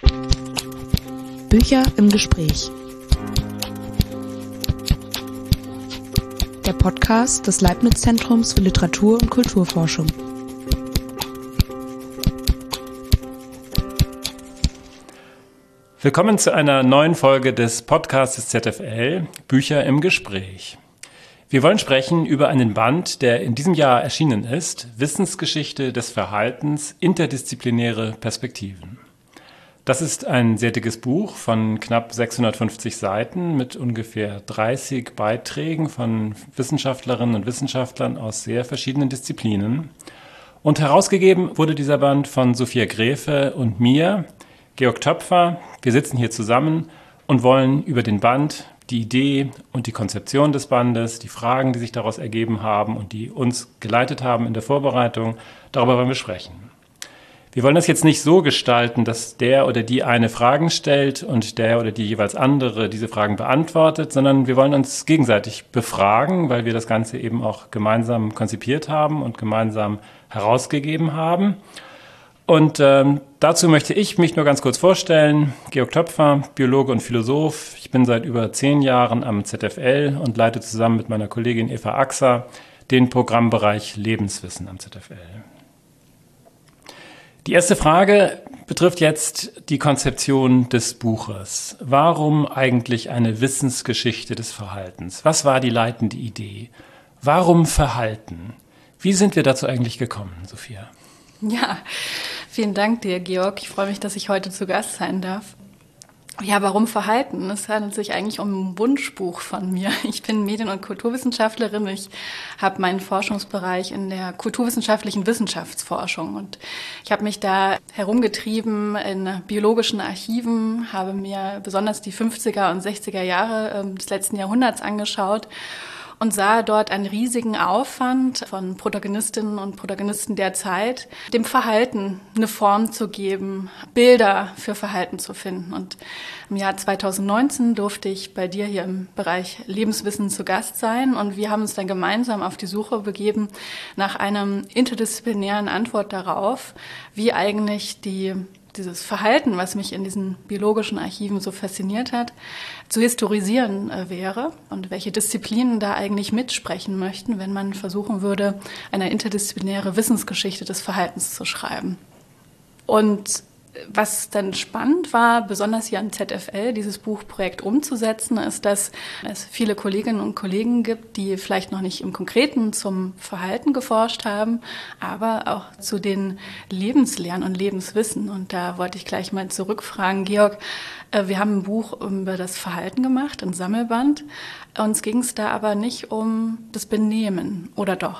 Bücher im Gespräch. Der Podcast des Leibniz-Zentrums für Literatur- und Kulturforschung. Willkommen zu einer neuen Folge des Podcasts des ZFL, Bücher im Gespräch. Wir wollen sprechen über einen Band, der in diesem Jahr erschienen ist, Wissensgeschichte des Verhaltens, interdisziplinäre Perspektiven. Das ist ein sehr dickes Buch von knapp 650 Seiten mit ungefähr 30 Beiträgen von Wissenschaftlerinnen und Wissenschaftlern aus sehr verschiedenen Disziplinen. Und herausgegeben wurde dieser Band von Sophia Gräfe und mir, Georg Töpfer. Wir sitzen hier zusammen und wollen über den Band, die Idee und die Konzeption des Bandes, die Fragen, die sich daraus ergeben haben und die uns geleitet haben in der Vorbereitung, darüber wollen wir sprechen. Wir wollen das jetzt nicht so gestalten, dass der oder die eine Fragen stellt und der oder die jeweils andere diese Fragen beantwortet, sondern wir wollen uns gegenseitig befragen, weil wir das Ganze eben auch gemeinsam konzipiert haben und gemeinsam herausgegeben haben. Und dazu möchte ich mich nur ganz kurz vorstellen. Georg Töpfer, Biologe und Philosoph. Ich bin seit über 10 Jahren am ZFL und leite zusammen mit meiner Kollegin Eva Axer den Programmbereich Lebenswissen am ZFL. Die erste Frage betrifft jetzt die Konzeption des Buches. Warum eigentlich eine Wissensgeschichte des Verhaltens? Was war die leitende Idee? Warum Verhalten? Wie sind wir dazu eigentlich gekommen, Sophia? Ja, vielen Dank dir, Georg. Ich freue mich, dass ich heute zu Gast sein darf. Ja, warum Verhalten? Es handelt sich eigentlich um ein Wunschbuch von mir. Ich bin Medien- und Kulturwissenschaftlerin. Ich habe meinen Forschungsbereich in der kulturwissenschaftlichen Wissenschaftsforschung. Und ich habe mich da herumgetrieben in biologischen Archiven, habe mir besonders die 50er und 60er Jahre des letzten Jahrhunderts angeschaut und sah dort einen riesigen Aufwand von Protagonistinnen und Protagonisten der Zeit, dem Verhalten eine Form zu geben, Bilder für Verhalten zu finden. Und im Jahr 2019 durfte ich bei dir hier im Bereich Lebenswissen zu Gast sein und wir haben uns dann gemeinsam auf die Suche begeben nach einer interdisziplinären Antwort darauf, wie eigentlich dieses Verhalten, was mich in diesen biologischen Archiven so fasziniert hat, zu historisieren wäre und welche Disziplinen da eigentlich mitsprechen möchten, wenn man versuchen würde, eine interdisziplinäre Wissensgeschichte des Verhaltens zu schreiben. Und was dann spannend war, besonders hier am ZFL, dieses Buchprojekt umzusetzen, ist, dass es viele Kolleginnen und Kollegen gibt, die vielleicht noch nicht im Konkreten zum Verhalten geforscht haben, aber auch zu den Lebenslernen und Lebenswissen. Und da wollte ich gleich mal zurückfragen, Georg, wir haben ein Buch über das Verhalten gemacht, ein Sammelband. Uns ging es da aber nicht um das Benehmen, oder doch?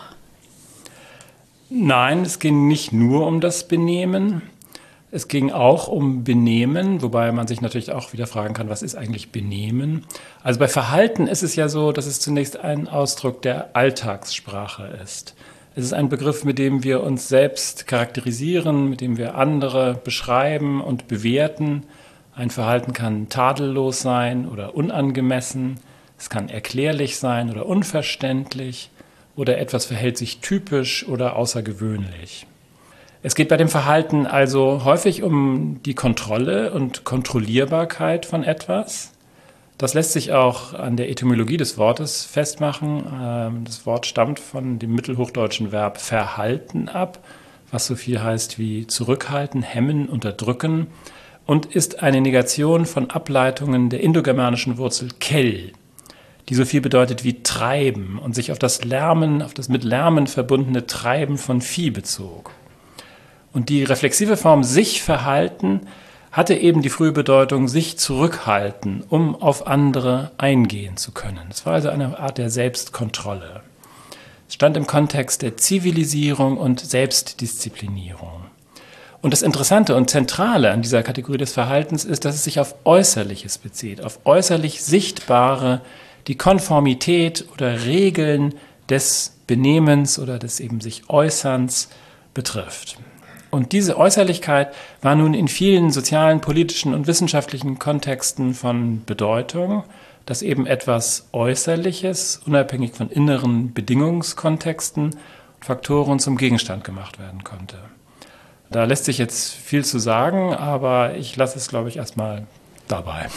Nein, es ging nicht nur um das Benehmen. Es ging auch um Benehmen, wobei man sich natürlich auch wieder fragen kann, was ist eigentlich Benehmen? Also bei Verhalten ist es ja so, dass es zunächst ein Ausdruck der Alltagssprache ist. Es ist ein Begriff, mit dem wir uns selbst charakterisieren, mit dem wir andere beschreiben und bewerten. Ein Verhalten kann tadellos sein oder unangemessen. Es kann erklärlich sein oder unverständlich. Oder etwas verhält sich typisch oder außergewöhnlich. Es geht bei dem Verhalten also häufig um die Kontrolle und Kontrollierbarkeit von etwas. Das lässt sich auch an der Etymologie des Wortes festmachen. Das Wort stammt von dem mittelhochdeutschen Verb verhalten ab, was so viel heißt wie zurückhalten, hemmen, unterdrücken und ist eine Negation von Ableitungen der indogermanischen Wurzel kell, die so viel bedeutet wie treiben und sich auf das Lärmen, auf das mit Lärmen verbundene Treiben von Vieh bezog. Und die reflexive Form sich verhalten hatte eben die frühe Bedeutung sich zurückhalten, um auf andere eingehen zu können. Es war also eine Art der Selbstkontrolle. Es stand im Kontext der Zivilisierung und Selbstdisziplinierung. Und das Interessante und Zentrale an dieser Kategorie des Verhaltens ist, dass es sich auf Äußerliches bezieht, auf äußerlich Sichtbare, die Konformität oder Regeln des Benehmens oder des eben sich Äußerns betrifft. Und diese Äußerlichkeit war nun in vielen sozialen, politischen und wissenschaftlichen Kontexten von Bedeutung, dass eben etwas Äußerliches, unabhängig von inneren Bedingungskontexten, Faktoren zum Gegenstand gemacht werden konnte. Da lässt sich jetzt viel zu sagen, aber ich lasse es, glaube ich, erstmal dabei.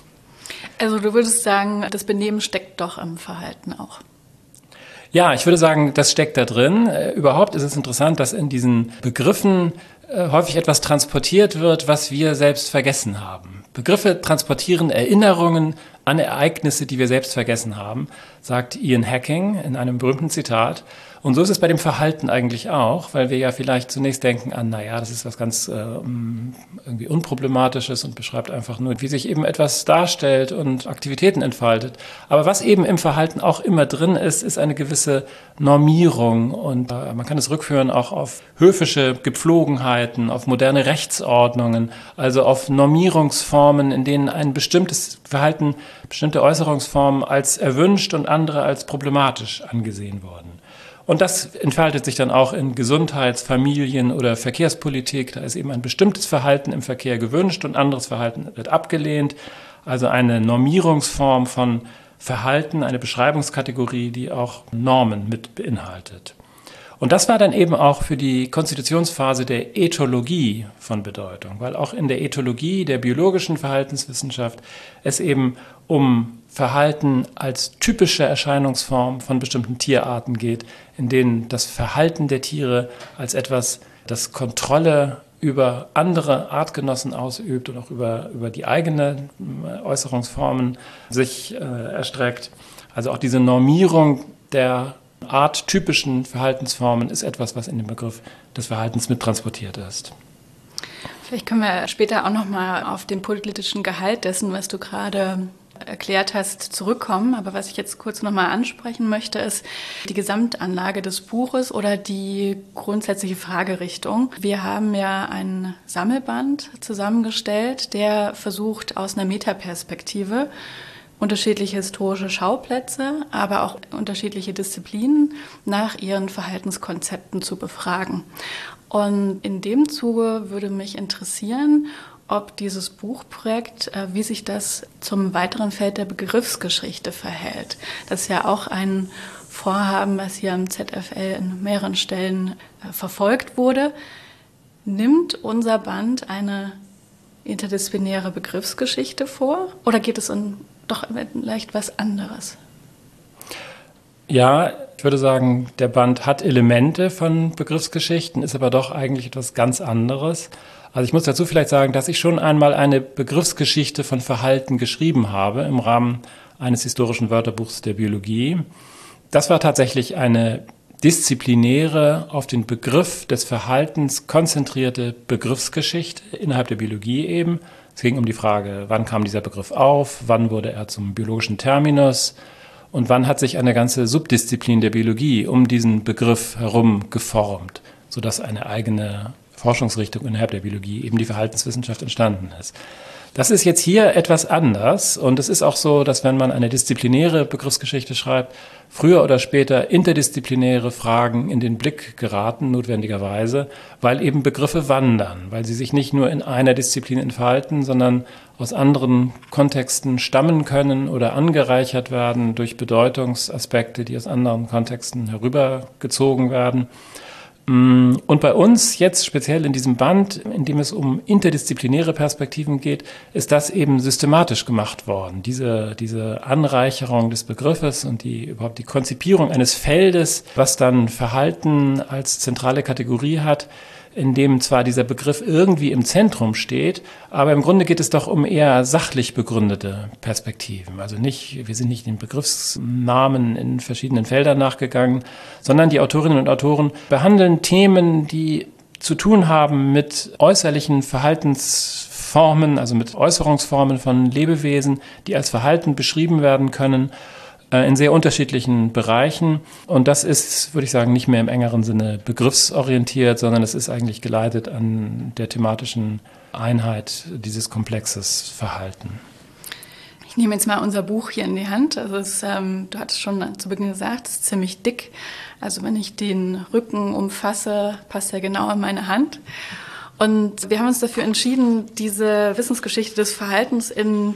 Also du würdest sagen, das Benehmen steckt doch im Verhalten auch. Ja, ich würde sagen, das steckt da drin. Überhaupt ist es interessant, dass in diesen Begriffen häufig etwas transportiert wird, was wir selbst vergessen haben. Begriffe transportieren Erinnerungen an Ereignisse, die wir selbst vergessen haben, sagt Ian Hacking in einem berühmten Zitat. Und so ist es bei dem Verhalten eigentlich auch, weil wir ja vielleicht zunächst denken an, naja, das ist was ganz irgendwie Unproblematisches und beschreibt einfach nur, wie sich eben etwas darstellt und Aktivitäten entfaltet. Aber was eben im Verhalten auch immer drin ist, ist eine gewisse Normierung. Und man kann es rückführen auch auf höfische Gepflogenheiten, auf moderne Rechtsordnungen, also auf Normierungsformen, in denen ein bestimmtes Verhalten, bestimmte Äußerungsformen als erwünscht und andere als problematisch angesehen wurden. Und das entfaltet sich dann auch in Gesundheits-, Familien- oder Verkehrspolitik. Da ist eben ein bestimmtes Verhalten im Verkehr gewünscht und anderes Verhalten wird abgelehnt. Also eine Normierungsform von Verhalten, eine Beschreibungskategorie, die auch Normen mit beinhaltet. Und das war dann eben auch für die Konstitutionsphase der Ethologie von Bedeutung, weil auch in der Ethologie, der biologischen Verhaltenswissenschaft, es eben um Verhalten als typische Erscheinungsform von bestimmten Tierarten geht, in denen das Verhalten der Tiere als etwas, das Kontrolle über andere Artgenossen ausübt und auch über die eigenen Äußerungsformen sich erstreckt. Also auch diese Normierung der arttypischen Verhaltensformen ist etwas, was in dem Begriff des Verhaltens mittransportiert ist. Vielleicht können wir später auch nochmal auf den politischen Gehalt dessen, was du gerade erklärt hast, zurückkommen. Aber was ich jetzt kurz nochmal ansprechen möchte, ist die Gesamtanlage des Buches oder die grundsätzliche Fragerichtung. Wir haben ja einen Sammelband zusammengestellt, der versucht, aus einer Metaperspektive unterschiedliche historische Schauplätze, aber auch unterschiedliche Disziplinen nach ihren Verhaltenskonzepten zu befragen. Und in dem Zuge würde mich interessieren, ob dieses Buchprojekt, wie sich das zum weiteren Feld der Begriffsgeschichte verhält. Das ist ja auch ein Vorhaben, was hier am ZFL in mehreren Stellen verfolgt wurde. Nimmt unser Band eine interdisziplinäre Begriffsgeschichte vor oder geht es um doch vielleicht was anderes? Ja, ich würde sagen, der Band hat Elemente von Begriffsgeschichten, ist aber doch eigentlich etwas ganz anderes. Also ich muss dazu vielleicht sagen, dass ich schon einmal eine Begriffsgeschichte von Verhalten geschrieben habe im Rahmen eines historischen Wörterbuchs der Biologie. Das war tatsächlich eine disziplinäre, auf den Begriff des Verhaltens konzentrierte Begriffsgeschichte innerhalb der Biologie eben. Es ging um die Frage, wann kam dieser Begriff auf, wann wurde er zum biologischen Terminus und wann hat sich eine ganze Subdisziplin der Biologie um diesen Begriff herum geformt, sodass eine eigene Forschungsrichtung innerhalb der Biologie, eben die Verhaltenswissenschaft, entstanden ist. Das ist jetzt hier etwas anders und es ist auch so, dass wenn man eine disziplinäre Begriffsgeschichte schreibt, früher oder später interdisziplinäre Fragen in den Blick geraten, notwendigerweise, weil eben Begriffe wandern, weil sie sich nicht nur in einer Disziplin entfalten, sondern aus anderen Kontexten stammen können oder angereichert werden durch Bedeutungsaspekte, die aus anderen Kontexten herübergezogen werden. Und bei uns jetzt speziell in diesem Band, in dem es um interdisziplinäre Perspektiven geht, ist das eben systematisch gemacht worden. Diese Anreicherung des Begriffes und überhaupt die Konzipierung eines Feldes, was dann Verhalten als zentrale Kategorie hat, in dem zwar dieser Begriff irgendwie im Zentrum steht, aber im Grunde geht es doch um eher sachlich begründete Perspektiven. Also wir sind nicht den Begriffsnamen in verschiedenen Feldern nachgegangen, sondern die Autorinnen und Autoren behandeln Themen, die zu tun haben mit äußerlichen Verhaltensformen, also mit Äußerungsformen von Lebewesen, die als Verhalten beschrieben werden können, in sehr unterschiedlichen Bereichen. Und das ist, würde ich sagen, nicht mehr im engeren Sinne begriffsorientiert, sondern es ist eigentlich geleitet an der thematischen Einheit dieses komplexes Verhalten. Ich nehme jetzt mal unser Buch hier in die Hand. Also du hattest schon zu Beginn gesagt, es ist ziemlich dick. Also wenn ich den Rücken umfasse, passt er genau in meine Hand. Und wir haben uns dafür entschieden, diese Wissensgeschichte des Verhaltens in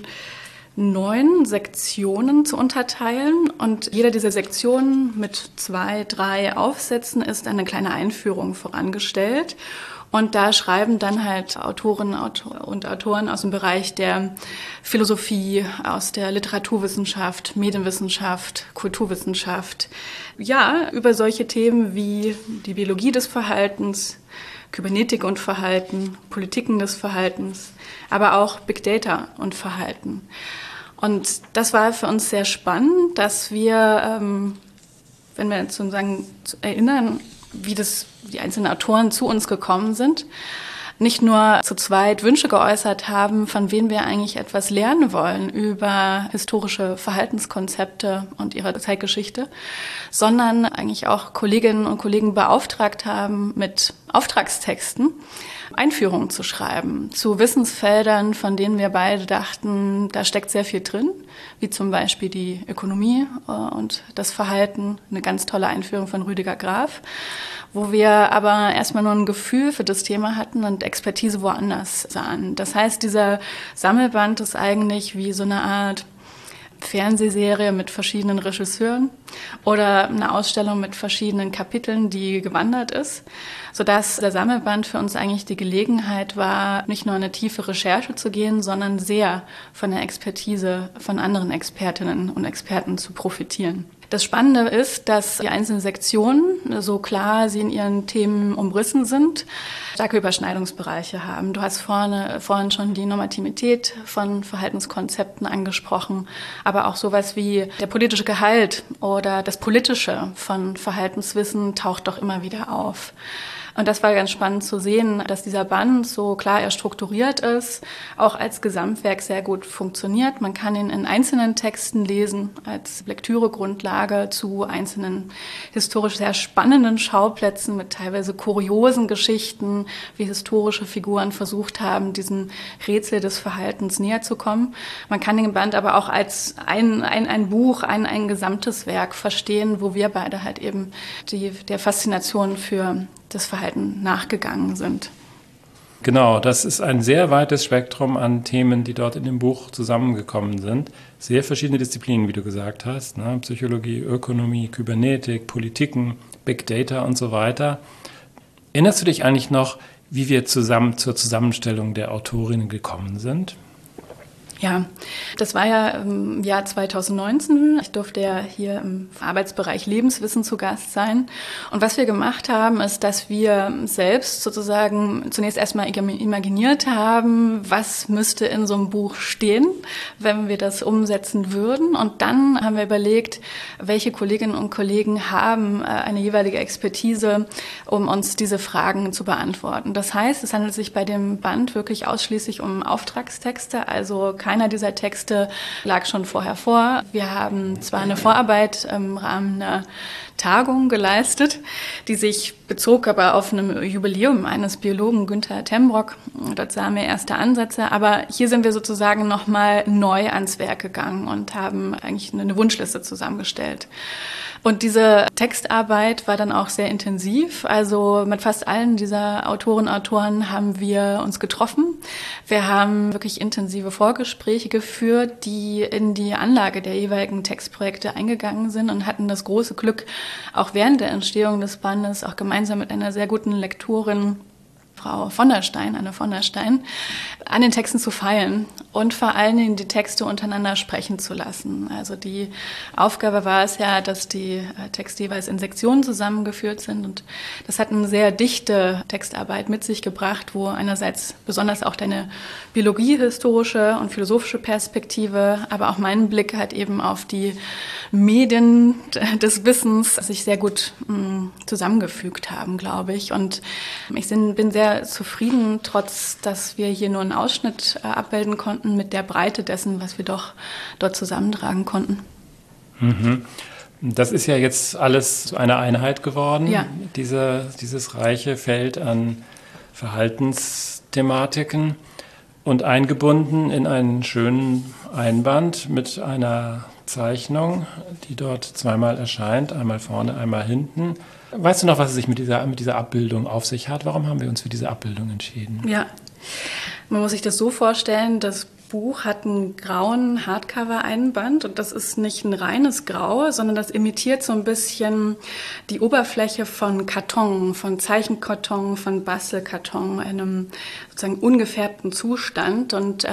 9 Sektionen zu unterteilen und jeder dieser Sektionen mit 2, 3 Aufsätzen ist eine kleine Einführung vorangestellt. Und da schreiben dann halt Autorinnen und Autoren aus dem Bereich der Philosophie, aus der Literaturwissenschaft, Medienwissenschaft, Kulturwissenschaft, ja, über solche Themen wie die Biologie des Verhaltens, Kybernetik und Verhalten, Politiken des Verhaltens, aber auch Big Data und Verhalten. Und das war für uns sehr spannend, dass wir, wenn wir uns erinnern, wie die einzelnen Autoren zu uns gekommen sind, nicht nur zu zweit Wünsche geäußert haben, von wem wir eigentlich etwas lernen wollen über historische Verhaltenskonzepte und ihre Zeitgeschichte, sondern eigentlich auch Kolleginnen und Kollegen beauftragt haben, mit Auftragstexten Einführungen zu schreiben zu Wissensfeldern, von denen wir beide dachten, da steckt sehr viel drin, wie zum Beispiel die Ökonomie und das Verhalten, eine ganz tolle Einführung von Rüdiger Graf, wo wir aber erstmal nur ein Gefühl für das Thema hatten und Expertise woanders sahen. Das heißt, dieser Sammelband ist eigentlich wie so eine Art Fernsehserie mit verschiedenen Regisseuren oder eine Ausstellung mit verschiedenen Kapiteln, die gewandert ist, sodass der Sammelband für uns eigentlich die Gelegenheit war, nicht nur eine tiefe Recherche zu gehen, sondern sehr von der Expertise von anderen Expertinnen und Experten zu profitieren. Das Spannende ist, dass die einzelnen Sektionen, so klar sie in ihren Themen umrissen sind, starke Überschneidungsbereiche haben. Du hast vorhin schon die Normativität von Verhaltenskonzepten angesprochen, aber auch sowas wie der politische Gehalt oder das Politische von Verhaltenswissen taucht doch immer wieder auf. Und das war ganz spannend zu sehen, dass dieser Band, so klar er strukturiert ist, auch als Gesamtwerk sehr gut funktioniert. Man kann ihn in einzelnen Texten lesen, als Lektüregrundlage zu einzelnen historisch sehr spannenden Schauplätzen mit teilweise kuriosen Geschichten, wie historische Figuren versucht haben, diesem Rätsel des Verhaltens näher zu kommen. Man kann den Band aber auch als ein Buch, ein gesamtes Werk verstehen, wo wir beide halt eben der Faszination für das Verhalten nachgegangen sind. Genau, das ist ein sehr weites Spektrum an Themen, die dort in dem Buch zusammengekommen sind. Sehr verschiedene Disziplinen, wie du gesagt hast, ne? Psychologie, Ökonomie, Kybernetik, Politiken, Big Data und so weiter. Erinnerst du dich eigentlich noch, wie wir zusammen zur Zusammenstellung der Autorinnen gekommen sind? Ja, das war ja im Jahr 2019. Ich durfte ja hier im Arbeitsbereich Lebenswissen zu Gast sein. Und was wir gemacht haben, ist, dass wir selbst sozusagen zunächst erstmal imaginiert haben, was müsste in so einem Buch stehen, wenn wir das umsetzen würden. Und dann haben wir überlegt, welche Kolleginnen und Kollegen haben eine jeweilige Expertise, um uns diese Fragen zu beantworten. Das heißt, es handelt sich bei dem Band wirklich ausschließlich um Auftragstexte, also keiner dieser Texte lag schon vorher vor. Wir haben zwar eine Vorarbeit im Rahmen einer Tagung geleistet, die sich bezog aber auf einem Jubiläum eines Biologen, Günther Tembrock. Dort sahen wir erste Ansätze, aber hier sind wir sozusagen nochmal neu ans Werk gegangen und haben eigentlich eine Wunschliste zusammengestellt. Und diese Textarbeit war dann auch sehr intensiv. Also mit fast allen dieser Autorinnen und Autoren haben wir uns getroffen. Wir haben wirklich intensive Vorgespräche geführt, die in die Anlage der jeweiligen Textprojekte eingegangen sind und hatten das große Glück, auch während der Entstehung des Bandes, auch gemeinsam mit einer sehr guten Lektorin, Frau von der Stein, Anne von der Stein, an den Texten zu feilen und vor allen Dingen die Texte untereinander sprechen zu lassen. Also die Aufgabe war es ja, dass die Texte jeweils in Sektionen zusammengeführt sind und das hat eine sehr dichte Textarbeit mit sich gebracht, wo einerseits besonders auch deine biologiehistorische und philosophische Perspektive, aber auch mein Blick halt eben auf die Medien des Wissens sich sehr gut zusammengefügt haben, glaube ich. Und ich bin sehr zufrieden, trotz dass wir hier nur einen Ausschnitt abbilden konnten, mit der Breite dessen, was wir doch dort zusammentragen konnten. Mhm. Das ist ja jetzt alles zu einer Einheit geworden, ja. Dieses reiche Feld an Verhaltensthematiken und eingebunden in einen schönen Einband mit einer Zeichnung, die dort zweimal erscheint, einmal vorne, einmal hinten. Weißt du noch, was es sich mit dieser Abbildung auf sich hat? Warum haben wir uns für diese Abbildung entschieden? Ja, man muss sich das so vorstellen, das Buch hat einen grauen Hardcover-Einband und das ist nicht ein reines Grau, sondern das imitiert so ein bisschen die Oberfläche von Karton, von Zeichenkarton, von Bastelkarton, einem sozusagen ungefärbten Zustand. Und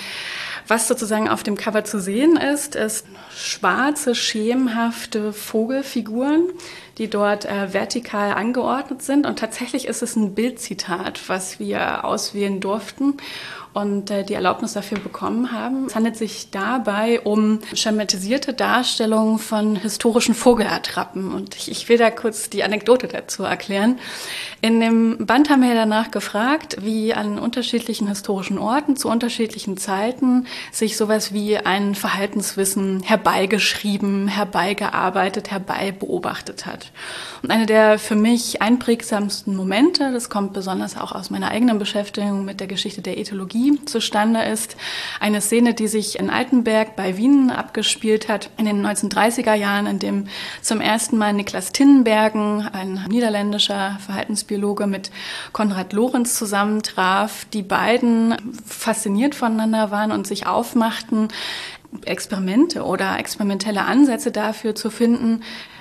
was sozusagen auf dem Cover zu sehen ist schwarze, schemenhafte Vogelfiguren, die dort vertikal angeordnet sind. Und tatsächlich ist es ein Bildzitat, was wir auswählen durften und die Erlaubnis dafür bekommen haben. Es handelt sich dabei um schematisierte Darstellungen von historischen Vogelattrappen. Und ich will da kurz die Anekdote dazu erklären. In dem Band haben wir danach gefragt, wie an unterschiedlichen historischen Orten zu unterschiedlichen Zeiten sich sowas wie ein Verhaltenswissen herbeigeschrieben, herbeigearbeitet, herbeibeobachtet hat. Und eine der für mich einprägsamsten Momente, das kommt besonders auch aus meiner eigenen Beschäftigung mit der Geschichte der Ethologie zustande, ist eine Szene, die sich in Altenberg bei Wien abgespielt hat, in den 1930er Jahren, in dem zum ersten Mal Niklas Tinbergen, ein niederländischer Verhaltensbiologe, mit Konrad Lorenz zusammentraf. Die beiden fasziniert voneinander waren und sich aufmachten, Experimente oder experimentelle Ansätze dafür zu finden,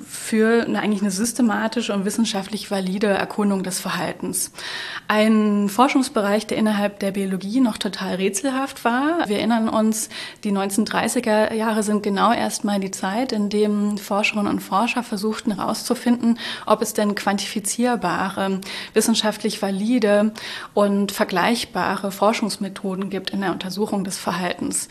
für eigentlich eine systematische und wissenschaftlich valide Erkundung des Verhaltens. Ein Forschungsbereich, der innerhalb der Biologie noch total rätselhaft war. Wir erinnern uns, die 1930er Jahre sind genau erstmal die Zeit, in dem Forscherinnen und Forscher versuchten herauszufinden, ob es denn quantifizierbare, wissenschaftlich valide und vergleichbare Forschungsmethoden gibt in der Untersuchung des Verhaltens.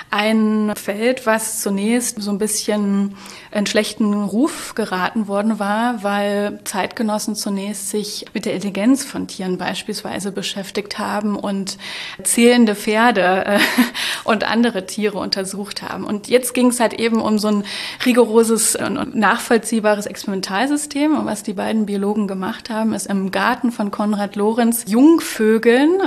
Ein Feld, was zunächst so ein bisschen in schlechten Ruf geraten worden war, weil Zeitgenossen zunächst sich mit der Intelligenz von Tieren beispielsweise beschäftigt haben und zählende Pferde und andere Tiere untersucht haben. Und jetzt ging es halt eben um so ein rigoroses und nachvollziehbares Experimentalsystem. Und was die beiden Biologen gemacht haben, ist im Garten von Konrad Lorenz Jungvögeln,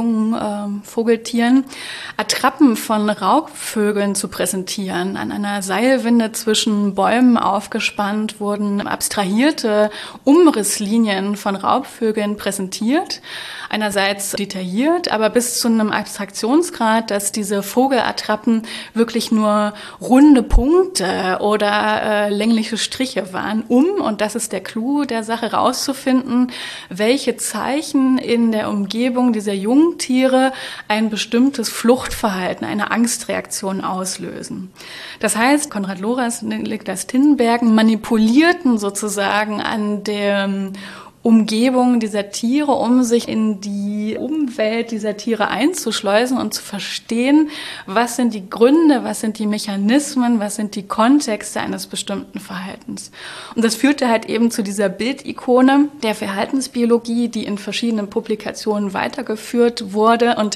jungen Vogeltieren, Attrappen von Raubvögeln zu präsentieren. An einer Seilwinde zwischen Bäumen aufgespannt wurden abstrahierte Umrisslinien von Raubvögeln präsentiert. Einerseits detailliert, aber bis zu einem Abstraktionsgrad, dass diese Vogelattrappen wirklich nur runde Punkte oder längliche Striche waren, und das ist der Clou der Sache, rauszufinden, welche Zeichen in der Umgebung dieser Jungtiere ein bestimmtes Fluchtverhalten, eine Angstreaktion auslösen. Das heißt, Konrad Lorenz, Niklas Tinbergen manipulierten sozusagen an der Umgebung dieser Tiere, um sich in die Umwelt dieser Tiere einzuschleusen und zu verstehen, was sind die Gründe, was sind die Mechanismen, was sind die Kontexte eines bestimmten Verhaltens. Und das führte halt eben zu dieser Bildikone der Verhaltensbiologie, die in verschiedenen Publikationen weitergeführt wurde. Und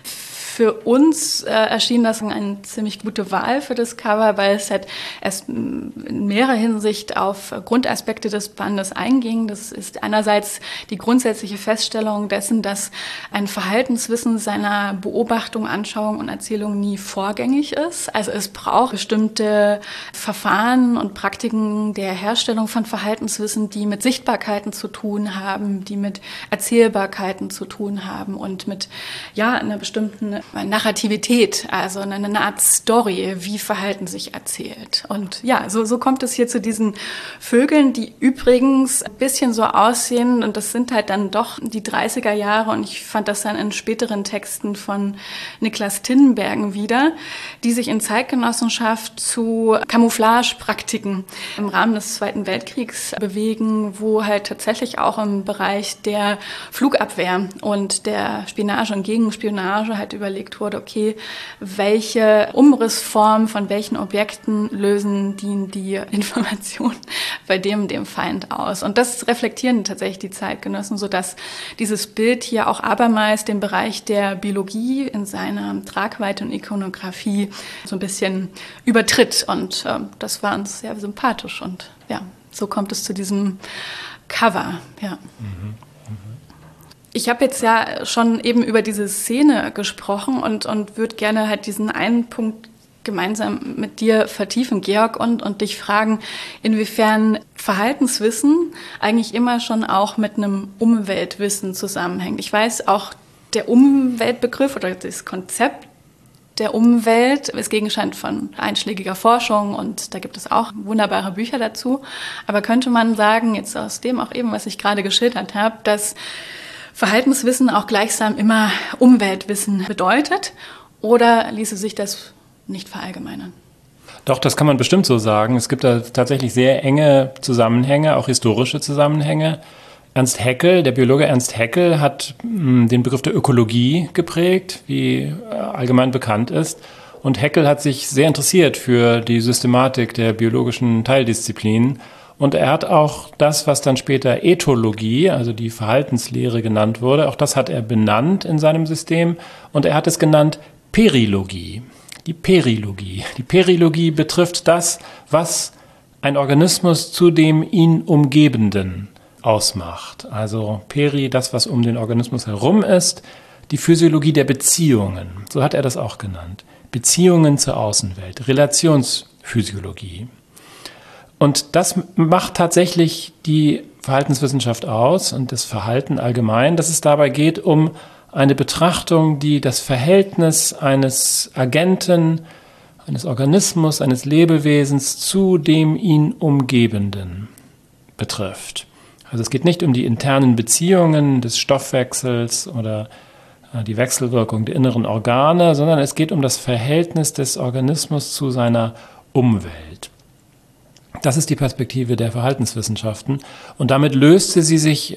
für uns erschien das eine ziemlich gute Wahl für das Cover, weil es halt erst in mehrerer Hinsicht auf Grundaspekte des Bandes einging. Das ist einerseits die grundsätzliche Feststellung dessen, dass ein Verhaltenswissen seiner Beobachtung, Anschauung und Erzählung nie vorgängig ist. Also es braucht bestimmte Verfahren und Praktiken der Herstellung von Verhaltenswissen, die mit Sichtbarkeiten zu tun haben, die mit Erzählbarkeiten zu tun haben und mit einer bestimmten Narrativität, also eine Art Story, wie Verhalten sich erzählt. Und ja, so kommt es hier zu diesen Vögeln, die übrigens ein bisschen so aussehen, und das sind halt dann doch die 30er Jahre, und ich fand das dann in späteren Texten von Niklas Tinbergen wieder, die sich in Zeitgenossenschaft zu Camouflagepraktiken im Rahmen des Zweiten Weltkriegs bewegen, wo halt tatsächlich auch im Bereich der Flugabwehr und der Spionage und Gegenspionage halt überlegt wurde, okay, welche Umrissform von welchen Objekten lösen die Information bei dem Feind aus. Und das reflektieren tatsächlich die Zeitgenossen, sodass dieses Bild hier auch abermals den Bereich der Biologie in seiner Tragweite und Ikonografie so ein bisschen übertritt. Und das war uns sehr sympathisch. Und ja, so kommt es zu diesem Cover. Ja. Ich habe jetzt ja schon eben über diese Szene gesprochen und würde gerne halt diesen einen Punkt gemeinsam mit dir vertiefen, Georg, und dich fragen, inwiefern Verhaltenswissen eigentlich immer schon auch mit einem Umweltwissen zusammenhängt. Ich weiß auch, der Umweltbegriff oder das Konzept der Umwelt ist Gegenstand von einschlägiger Forschung und da gibt es auch wunderbare Bücher dazu. Aber könnte man sagen, jetzt aus dem auch eben, was ich gerade geschildert habe, dass Verhaltenswissen auch gleichsam immer Umweltwissen bedeutet, oder ließe sich das nicht verallgemeinern? Doch, das kann man bestimmt so sagen. Es gibt da tatsächlich sehr enge Zusammenhänge, auch historische Zusammenhänge. Ernst Haeckel, der Biologe Ernst Haeckel, hat den Begriff der Ökologie geprägt, wie allgemein bekannt ist. Und Haeckel hat sich sehr interessiert für die Systematik der biologischen Teildisziplinen. Und er hat auch das, was dann später Ethologie, also die Verhaltenslehre genannt wurde, auch das hat er benannt in seinem System. Und er hat es genannt Perilogie. Die Perilogie. Die Perilogie betrifft das, was ein Organismus zu dem ihn Umgebenden ausmacht. Also Peri, das, was um den Organismus herum ist, die Physiologie der Beziehungen. So hat er das auch genannt. Beziehungen zur Außenwelt, Relationsphysiologie. Und das macht tatsächlich die Verhaltenswissenschaft aus und das Verhalten allgemein, dass es dabei geht um eine Betrachtung, die das Verhältnis eines Agenten, eines Organismus, eines Lebewesens zu dem ihn Umgebenden betrifft. Also es geht nicht um die internen Beziehungen des Stoffwechsels oder die Wechselwirkung der inneren Organe, sondern es geht um das Verhältnis des Organismus zu seiner Umwelt. Das ist die Perspektive der Verhaltenswissenschaften und damit löste sie sich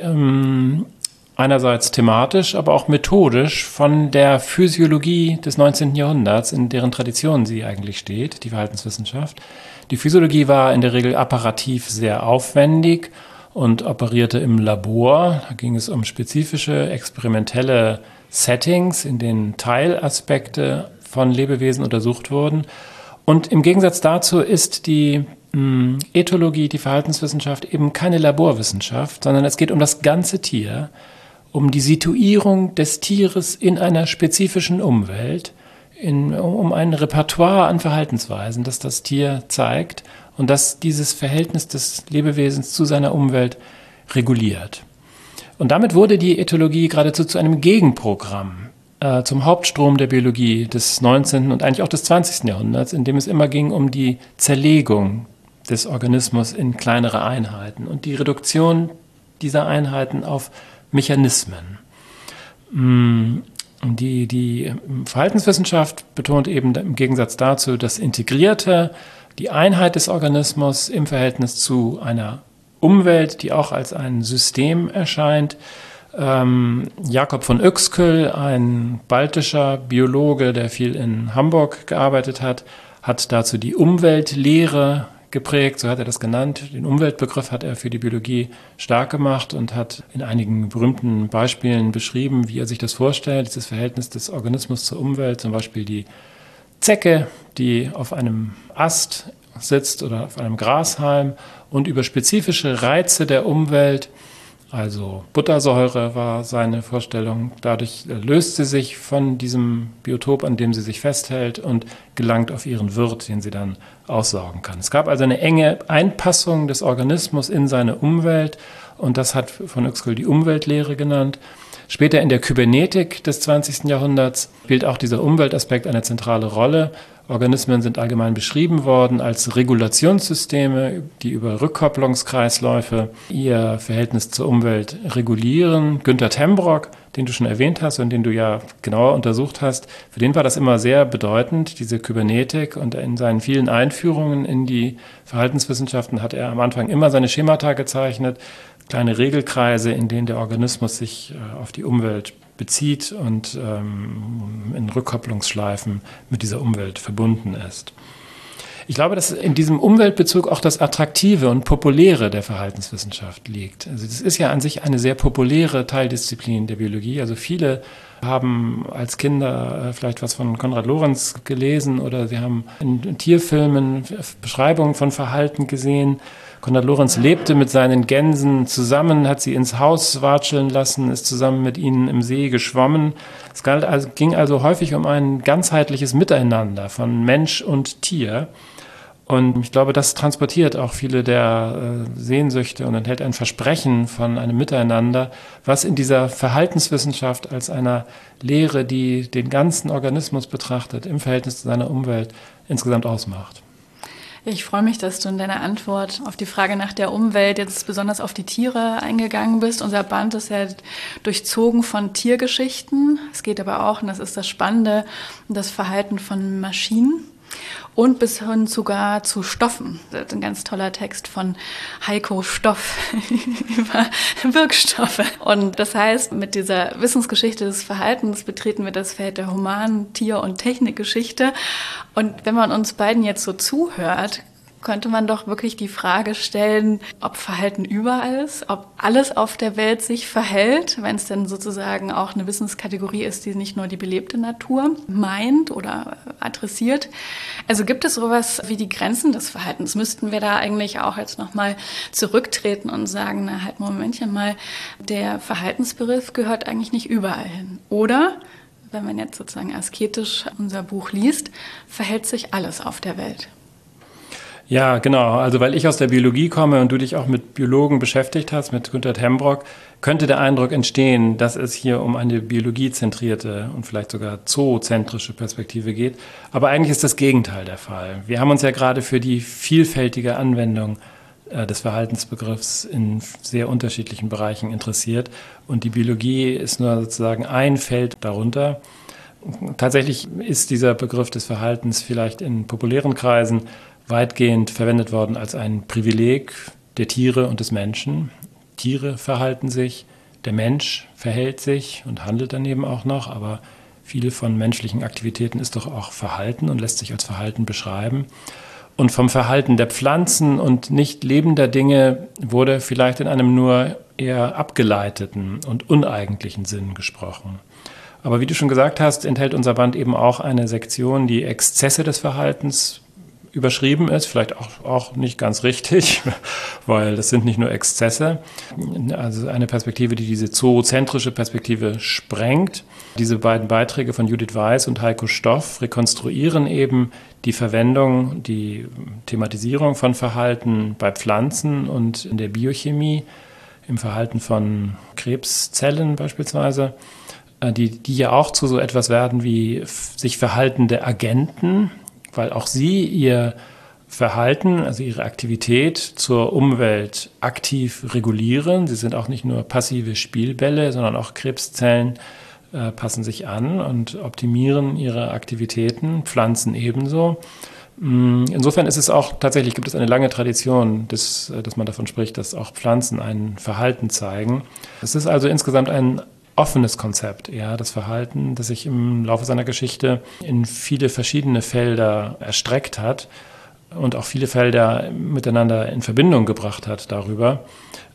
einerseits thematisch, aber auch methodisch von der Physiologie des 19. Jahrhunderts, in deren Tradition sie eigentlich steht, die Verhaltenswissenschaft. Die Physiologie war in der Regel apparativ sehr aufwendig und operierte im Labor. Da ging es um spezifische experimentelle Settings, in denen Teilaspekte von Lebewesen untersucht wurden. Und im Gegensatz dazu ist die Ethologie, die Verhaltenswissenschaft, eben keine Laborwissenschaft, sondern es geht um das ganze Tier, um die Situierung des Tieres in einer spezifischen Umwelt, um ein Repertoire an Verhaltensweisen, das das Tier zeigt und das dieses Verhältnis des Lebewesens zu seiner Umwelt reguliert. Und damit wurde die Ethologie geradezu zu einem Gegenprogramm zum Hauptstrom der Biologie des 19. und eigentlich auch des 20. Jahrhunderts, in dem es immer ging um die Zerlegung des Organismus in kleinere Einheiten und die Reduktion dieser Einheiten auf Mechanismen. Die Verhaltenswissenschaft betont eben im Gegensatz dazu das Integrierte, die Einheit des Organismus im Verhältnis zu einer Umwelt, die auch als ein System erscheint. Jakob von Uexküll, ein baltischer Biologe, der viel in Hamburg gearbeitet hat dazu die Umweltlehre geprägt, so hat er das genannt. Den Umweltbegriff hat er für die Biologie stark gemacht und hat in einigen berühmten Beispielen beschrieben, wie er sich das vorstellt, dieses Verhältnis des Organismus zur Umwelt, zum Beispiel die Zecke, die auf einem Ast sitzt oder auf einem Grashalm und über spezifische Reize der Umwelt, also Buttersäure war seine Vorstellung, dadurch löst sie sich von diesem Biotop, an dem sie sich festhält und gelangt auf ihren Wirt, den sie dann aussaugen kann. Es gab also eine enge Einpassung des Organismus in seine Umwelt und das hat von Uexküll die Umweltlehre genannt. Später in der Kybernetik des 20. Jahrhunderts spielt auch dieser Umweltaspekt eine zentrale Rolle. Organismen sind allgemein beschrieben worden als Regulationssysteme, die über Rückkopplungskreisläufe ihr Verhältnis zur Umwelt regulieren. Günter Thembrock, den du schon erwähnt hast und den du ja genauer untersucht hast, für den war das immer sehr bedeutend, diese Kybernetik. Und in seinen vielen Einführungen in die Verhaltenswissenschaften hat er am Anfang immer seine Schemata gezeichnet, kleine Regelkreise, in denen der Organismus sich auf die Umwelt bezieht und in Rückkopplungsschleifen mit dieser Umwelt verbunden ist. Ich glaube, dass in diesem Umweltbezug auch das Attraktive und Populäre der Verhaltenswissenschaft liegt. Also das ist ja an sich eine sehr populäre Teildisziplin der Biologie. Also viele haben als Kinder vielleicht was von Konrad Lorenz gelesen oder sie haben in Tierfilmen Beschreibungen von Verhalten gesehen. Konrad Lorenz lebte mit seinen Gänsen zusammen, hat sie ins Haus watscheln lassen, ist zusammen mit ihnen im See geschwommen. Es ging also häufig um ein ganzheitliches Miteinander von Mensch und Tier. Und ich glaube, das transportiert auch viele der Sehnsüchte und enthält ein Versprechen von einem Miteinander, was in dieser Verhaltenswissenschaft als einer Lehre, die den ganzen Organismus betrachtet, im Verhältnis zu seiner Umwelt insgesamt ausmacht. Ich freue mich, dass du in deiner Antwort auf die Frage nach der Umwelt jetzt besonders auf die Tiere eingegangen bist. Unser Band ist ja durchzogen von Tiergeschichten. Es geht aber auch, und das ist das Spannende, um das Verhalten von Maschinen. Und bis hin sogar zu Stoffen. Das ist ein ganz toller Text von Heiko Stoff über Wirkstoffe. Und das heißt, mit dieser Wissensgeschichte des Verhaltens betreten wir das Feld der Human-, Tier- und Technikgeschichte. Und wenn man uns beiden jetzt so zuhört, könnte man doch wirklich die Frage stellen, ob Verhalten überall ist, ob alles auf der Welt sich verhält, wenn es denn sozusagen auch eine Wissenskategorie ist, die nicht nur die belebte Natur meint oder adressiert. Also gibt es sowas wie die Grenzen des Verhaltens? Müssten wir da eigentlich auch jetzt nochmal zurücktreten und sagen, na halt Momentchen mal, der Verhaltensbegriff gehört eigentlich nicht überall hin. Oder, wenn man jetzt sozusagen asketisch unser Buch liest, verhält sich alles auf der Welt? Ja, genau. Also weil ich aus der Biologie komme und du dich auch mit Biologen beschäftigt hast, mit Günter Thembrock, könnte der Eindruck entstehen, dass es hier um eine biologiezentrierte und vielleicht sogar zoozentrische Perspektive geht. Aber eigentlich ist das Gegenteil der Fall. Wir haben uns ja gerade für die vielfältige Anwendung des Verhaltensbegriffs in sehr unterschiedlichen Bereichen interessiert. Und die Biologie ist nur sozusagen ein Feld darunter. Tatsächlich ist dieser Begriff des Verhaltens vielleicht in populären Kreisen weitgehend verwendet worden als ein Privileg der Tiere und des Menschen. Tiere verhalten sich, der Mensch verhält sich und handelt daneben auch noch, aber viele von menschlichen Aktivitäten ist doch auch Verhalten und lässt sich als Verhalten beschreiben. Und vom Verhalten der Pflanzen und nicht lebender Dinge wurde vielleicht in einem nur eher abgeleiteten und uneigentlichen Sinn gesprochen. Aber wie du schon gesagt hast, enthält unser Band eben auch eine Sektion, die Exzesse des Verhaltens überschrieben ist, vielleicht auch nicht ganz richtig, weil das sind nicht nur Exzesse. Also eine Perspektive, die diese zoozentrische Perspektive sprengt. Diese beiden Beiträge von Judith Weiß und Heiko Stoff rekonstruieren eben die Verwendung, die Thematisierung von Verhalten bei Pflanzen und in der Biochemie, im Verhalten von Krebszellen beispielsweise, die ja auch zu so etwas werden wie sich verhaltende Agenten, weil auch sie ihr Verhalten, also ihre Aktivität zur Umwelt aktiv regulieren. Sie sind auch nicht nur passive Spielbälle, sondern auch Krebszellen passen sich an und optimieren ihre Aktivitäten, Pflanzen ebenso. Insofern ist es auch, tatsächlich gibt es eine lange Tradition, dass man davon spricht, dass auch Pflanzen ein Verhalten zeigen. Es ist also insgesamt ein offenes Konzept, ja, das Verhalten, das sich im Laufe seiner Geschichte in viele verschiedene Felder erstreckt hat und auch viele Felder miteinander in Verbindung gebracht hat darüber,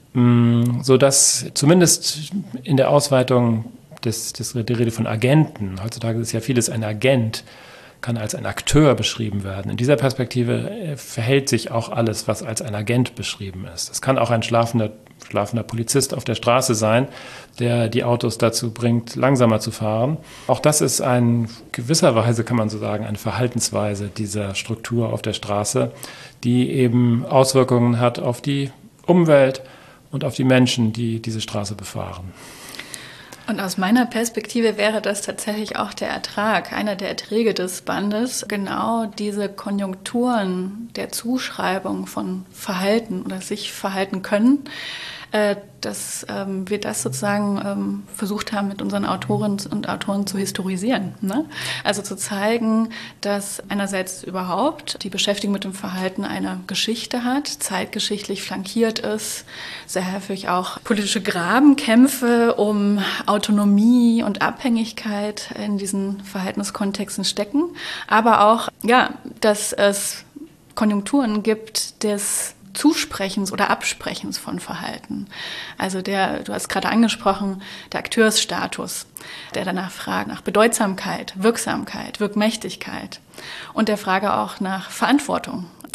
sodass zumindest in der Ausweitung der Rede von Agenten, heutzutage ist ja vieles ein Agent, kann als ein Akteur beschrieben werden. In dieser Perspektive verhält sich auch alles, was als ein Agent beschrieben ist. Es kann auch ein schlafender Polizist auf der Straße sein, der die Autos dazu bringt, langsamer zu fahren. Auch das ist in gewisser Weise, kann man so sagen, eine Verhaltensweise dieser Struktur auf der Straße, die eben Auswirkungen hat auf die Umwelt und auf die Menschen, die diese Straße befahren. Und aus meiner Perspektive wäre das tatsächlich auch der Ertrag, einer der Erträge des Bandes, genau diese Konjunkturen der Zuschreibung von Verhalten oder sich verhalten können, dass wir das sozusagen versucht haben, mit unseren Autorinnen und Autoren zu historisieren. Ne? Also zu zeigen, dass einerseits überhaupt die Beschäftigung mit dem Verhalten eine Geschichte hat, zeitgeschichtlich flankiert ist, sehr häufig auch politische Grabenkämpfe um Autonomie und Abhängigkeit in diesen Verhaltenskontexten stecken, aber auch, ja, dass es Konjunkturen gibt des Zusprechens oder Absprechens von Verhalten. Also du hast gerade angesprochen, der Akteursstatus, der danach fragt nach Bedeutsamkeit, Wirksamkeit, Wirkmächtigkeit und der Frage auch nach Verantwortung.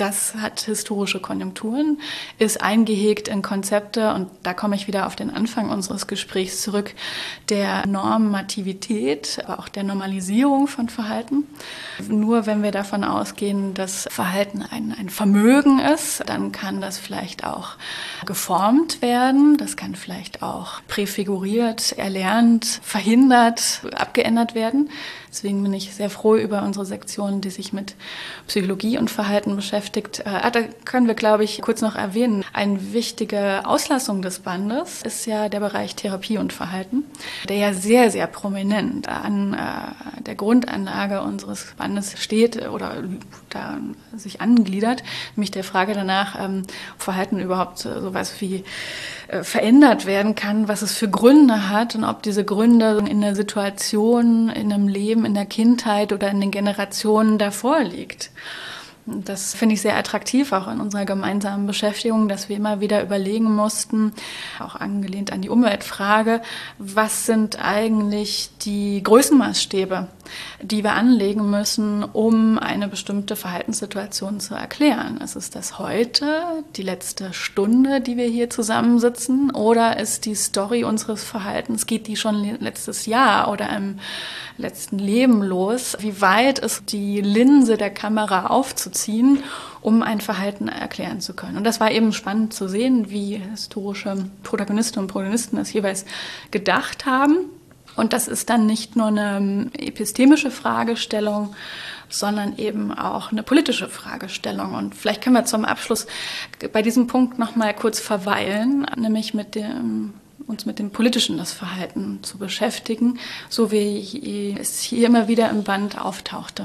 Das hat historische Konjunkturen, ist eingehegt in Konzepte, und da komme ich wieder auf den Anfang unseres Gesprächs zurück, der Normativität, aber auch der Normalisierung von Verhalten. Nur wenn wir davon ausgehen, dass Verhalten ein Vermögen ist, dann kann das vielleicht auch geformt werden, das kann vielleicht auch präfiguriert, erlernt, verhindert, abgeändert werden. Deswegen bin ich sehr froh über unsere Sektion, die sich mit Psychologie und Verhalten beschäftigt. Da können wir, glaube ich, kurz noch erwähnen. Eine wichtige Auslassung des Bandes ist ja der Bereich Therapie und Verhalten, der ja sehr, sehr prominent an der Grundanlage unseres Bandes steht oder da sich angliedert, nämlich der Frage danach, ob Verhalten überhaupt sowas wie verändert werden kann, was es für Gründe hat und ob diese Gründe in der Situation, in einem Leben, in der Kindheit oder in den Generationen davor liegt. Das finde ich sehr attraktiv, auch in unserer gemeinsamen Beschäftigung, dass wir immer wieder überlegen mussten, auch angelehnt an die Umweltfrage, was sind eigentlich die Größenmaßstäbe, die wir anlegen müssen, um eine bestimmte Verhaltenssituation zu erklären. Ist es das heute, die letzte Stunde, die wir hier zusammensitzen, oder ist die Story unseres Verhaltens, geht die schon letztes Jahr oder im letzten Leben los? Wie weit ist die Linse der Kamera aufzuziehen, um ein Verhalten erklären zu können? Und das war eben spannend zu sehen, wie historische Protagonisten und Protagonisten das jeweils gedacht haben. Und das ist dann nicht nur eine epistemische Fragestellung, sondern eben auch eine politische Fragestellung. Und vielleicht können wir zum Abschluss bei diesem Punkt noch mal kurz verweilen, nämlich uns mit dem Politischen des Verhaltens zu beschäftigen, so wie es hier immer wieder im Band auftauchte.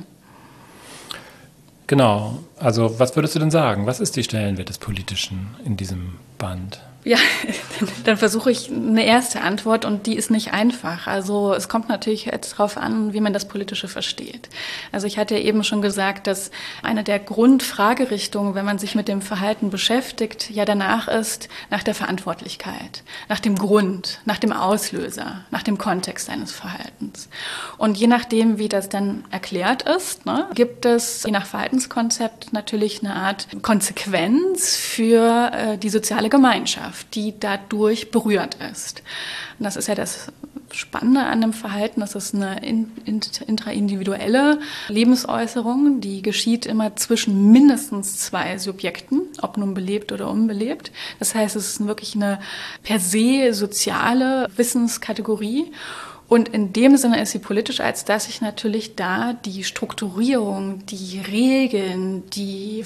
Genau. Also was würdest du denn sagen? Was ist die Stellenwert des Politischen in diesem Band? Ja, dann versuche ich eine erste Antwort, und die ist nicht einfach. Also es kommt natürlich jetzt darauf an, wie man das Politische versteht. Also ich hatte ja eben schon gesagt, dass eine der Grundfragerichtungen, wenn man sich mit dem Verhalten beschäftigt, ja danach ist, nach der Verantwortlichkeit, nach dem Grund, nach dem Auslöser, nach dem Kontext eines Verhaltens. Und je nachdem, wie das dann erklärt ist, gibt es je nach Verhaltenskonzept natürlich eine Art Konsequenz für die soziale Gemeinschaft, die dadurch berührt ist. Und das ist ja das Spannende an dem Verhalten, das ist eine intraindividuelle Lebensäußerung, die geschieht immer zwischen mindestens zwei Subjekten, ob nun belebt oder unbelebt. Das heißt, es ist wirklich eine per se soziale Wissenskategorie. Und in dem Sinne ist sie politisch, als dass sich natürlich da die Strukturierung, die Regeln, die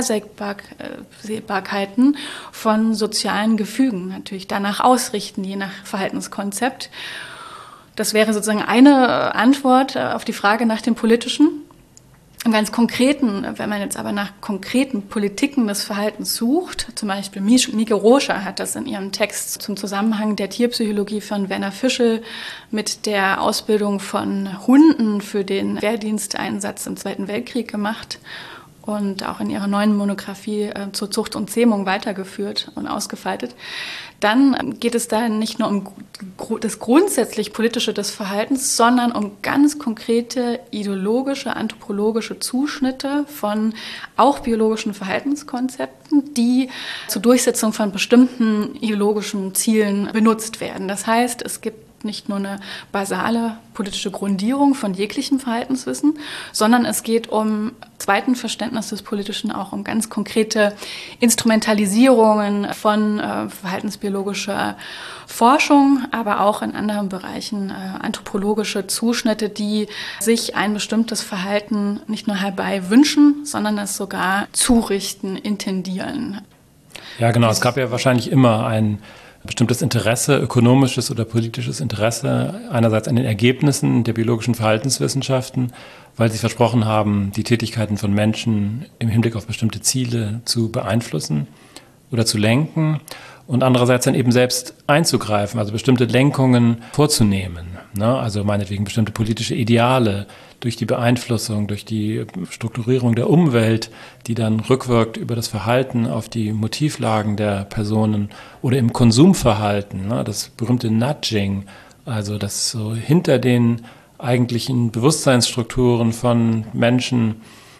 Vorhersehbarkeiten von sozialen Gefügen natürlich danach ausrichten, je nach Verhaltenskonzept. Das wäre sozusagen eine Antwort auf die Frage nach dem Politischen. Im ganz Konkreten, wenn man jetzt aber nach konkreten Politiken des Verhaltens sucht, zum Beispiel Mieke Roscher hat das in ihrem Text zum Zusammenhang der Tierpsychologie von Werner Fischel mit der Ausbildung von Hunden für den Wehrdiensteinsatz im Zweiten Weltkrieg gemacht und auch in ihrer neuen Monographie zur Zucht und Zähmung weitergeführt und ausgefaltet. Dann geht es da nicht nur um das grundsätzlich Politische des Verhaltens, sondern um ganz konkrete ideologische, anthropologische Zuschnitte von auch biologischen Verhaltenskonzepten, die zur Durchsetzung von bestimmten ideologischen Zielen benutzt werden. Das heißt, es gibt nicht nur eine basale politische Grundierung von jeglichem Verhaltenswissen, sondern es geht um zweiten Verständnis des Politischen auch um ganz konkrete Instrumentalisierungen von verhaltensbiologischer Forschung, aber auch in anderen Bereichen anthropologische Zuschnitte, die sich ein bestimmtes Verhalten nicht nur herbei wünschen, sondern es sogar zurichten, intendieren. Ja, genau. Es gab ja wahrscheinlich immer ein bestimmtes Interesse, ökonomisches oder politisches Interesse, einerseits an den Ergebnissen der biologischen Verhaltenswissenschaften, weil sie versprochen haben, die Tätigkeiten von Menschen im Hinblick auf bestimmte Ziele zu beeinflussen oder zu lenken, und andererseits dann eben selbst einzugreifen, also bestimmte Lenkungen vorzunehmen, ne? Also meinetwegen bestimmte politische Ideale durch die Beeinflussung, durch die Strukturierung der Umwelt, die dann rückwirkt über das Verhalten auf die Motivlagen der Personen, oder im Konsumverhalten, ne? Das berühmte Nudging, also das so hinter den eigentlichen Bewusstseinsstrukturen von Menschen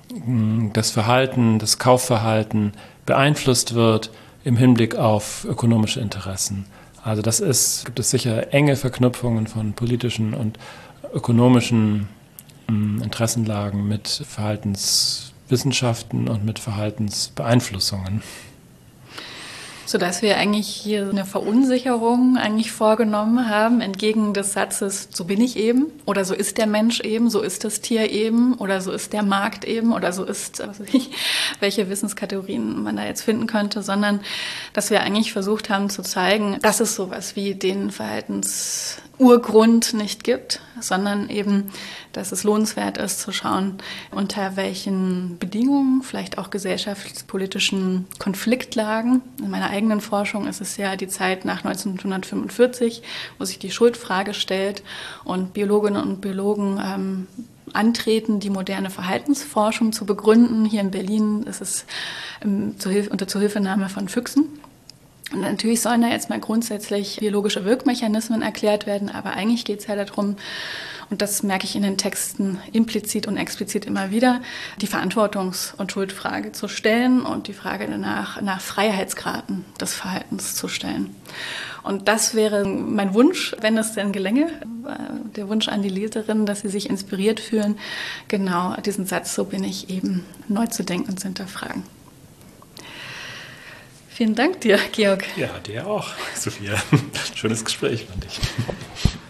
das Verhalten, das Kaufverhalten beeinflusst wird im Hinblick auf ökonomische Interessen. Also gibt es sicher enge Verknüpfungen von politischen und ökonomischen Interessenlagen mit Verhaltenswissenschaften und mit Verhaltensbeeinflussungen. Sodass wir eigentlich hier eine Verunsicherung eigentlich vorgenommen haben, entgegen des Satzes, so bin ich eben oder so ist der Mensch eben, so ist das Tier eben oder so ist der Markt eben oder so ist, welche Wissenskategorien man da jetzt finden könnte, sondern dass wir eigentlich versucht haben zu zeigen, dass es sowas wie den Verhaltensurgrund nicht gibt, sondern eben, dass es lohnenswert ist zu schauen, unter welchen Bedingungen, vielleicht auch gesellschaftspolitischen Konfliktlagen. In meiner eigenen Forschung ist es ja die Zeit nach 1945, wo sich die Schuldfrage stellt und Biologinnen und Biologen antreten, die moderne Verhaltensforschung zu begründen. Hier in Berlin ist es unter Zuhilfenahme von Füchsen. Und natürlich sollen da jetzt mal grundsätzlich biologische Wirkmechanismen erklärt werden, aber eigentlich geht es ja darum, und das merke ich in den Texten implizit und explizit immer wieder, die Verantwortungs- und Schuldfrage zu stellen und die Frage danach nach Freiheitsgraden des Verhaltens zu stellen. Und das wäre mein Wunsch, wenn es denn gelänge, der Wunsch an die Leserinnen, dass sie sich inspiriert fühlen, genau diesen Satz, so bin ich eben, neu zu denken und zu hinterfragen. Vielen Dank dir, Georg. Ja, dir auch, Sophia. Schönes Gespräch, fand ich.